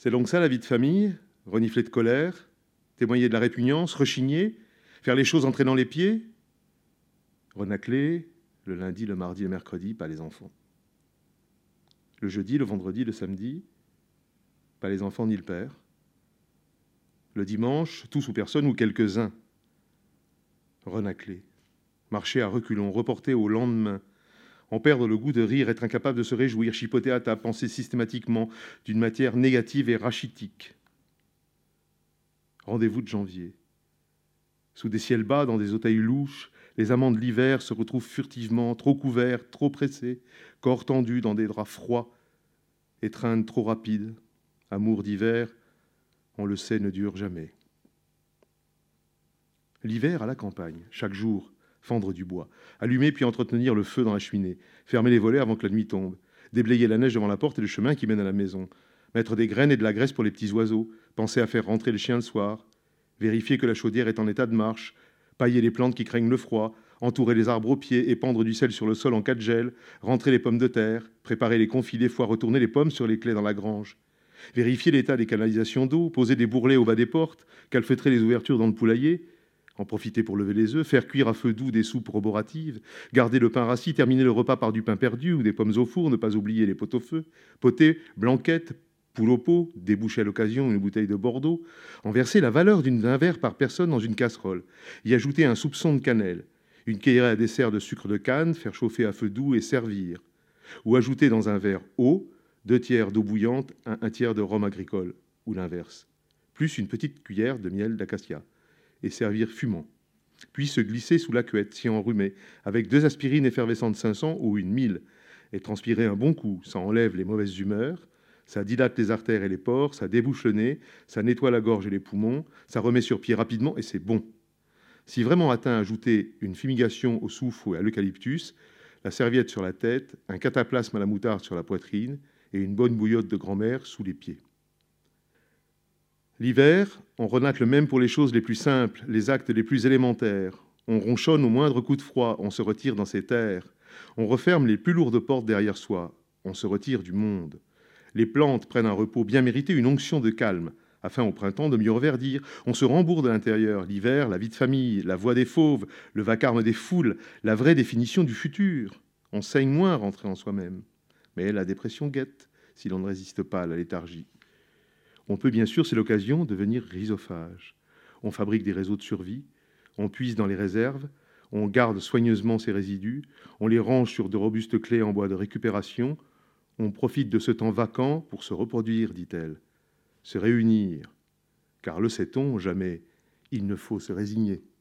C'est donc ça la vie de famille, renifler de colère, témoigner de la répugnance, rechigner, faire les choses en traînant les pieds, renacler le lundi, le mardi, le mercredi, pas les enfants. Le jeudi, le vendredi, le samedi, pas les enfants ni le père. Le dimanche, tous ou personne ou quelques-uns. Renacler, marcher à reculons, reporter au lendemain, en perdre le goût de rire, être incapable de se réjouir, chipoter à table, penser systématiquement d'une matière négative et rachitique. Rendez-vous de janvier. Sous des ciels bas, dans des auteuils louches, les amants de l'hiver se retrouvent furtivement, trop couverts, trop pressés, corps tendus dans des draps froids, étreinte trop rapide. Amour d'hiver, on le sait, ne dure jamais. L'hiver à la campagne, chaque jour, fendre du bois, allumer puis entretenir le feu dans la cheminée, fermer les volets avant que la nuit tombe, déblayer la neige devant la porte et le chemin qui mène à la maison, mettre des graines et de la graisse pour les petits oiseaux, penser à faire rentrer le chien le soir, vérifier que la chaudière est en état de marche, pailler les plantes qui craignent le froid, entourer les arbres aux pieds, épandre du sel sur le sol en cas de gel, rentrer les pommes de terre, préparer les confits des fois, retourner les pommes sur les claies dans la grange, vérifier l'état des canalisations d'eau, poser des bourrelets au bas des portes, calfeutrer les ouvertures dans le poulailler, en profiter pour lever les œufs, faire cuire à feu doux des soupes roboratives, garder le pain rassis, terminer le repas par du pain perdu ou des pommes au four, ne pas oublier les pot-au-feu, poter, blanquette, poule au pot, déboucher à l'occasion une bouteille de Bordeaux, en verser la valeur d'un verre par personne dans une casserole, y ajouter un soupçon de cannelle, une cuillerée à dessert de sucre de canne, faire chauffer à feu doux et servir, ou ajouter dans un verre eau, 2 tiers d'eau bouillante, un tiers de rhum agricole, ou l'inverse, plus une petite cuillère de miel d'acacia, et servir fumant. Puis se glisser sous la cuette, si enrhumé, avec 2 aspirines effervescentes 500 ou une 1000, et transpirer un bon coup. Ça enlève les mauvaises humeurs, ça dilate les artères et les pores, ça débouche le nez, ça nettoie la gorge et les poumons, ça remet sur pied rapidement et c'est bon. Si vraiment atteint, ajouter une fumigation au soufre ou à l'eucalyptus, la serviette sur la tête, un cataplasme à la moutarde sur la poitrine et une bonne bouillotte de grand-mère sous les pieds. L'hiver, on renacle même pour les choses les plus simples, les actes les plus élémentaires. On ronchonne au moindre coup de froid, on se retire dans ses terres. On referme les plus lourdes portes derrière soi, on se retire du monde. Les plantes prennent un repos bien mérité, une onction de calme, afin au printemps de mieux reverdir. On se rembourre de l'intérieur. L'hiver, la vie de famille, la voix des fauves, le vacarme des foules, la vraie définition du futur. On saigne moins à rentrer en soi-même. Mais la dépression guette, si l'on ne résiste pas à la léthargie. On peut bien sûr, c'est l'occasion, devenir rhizophage. On fabrique des réseaux de survie, on puise dans les réserves, on garde soigneusement ses résidus, on les range sur de robustes clés en bois de récupération, on profite de ce temps vacant pour se reproduire, dit-elle, se réunir, car le sait-on jamais, il ne faut se résigner.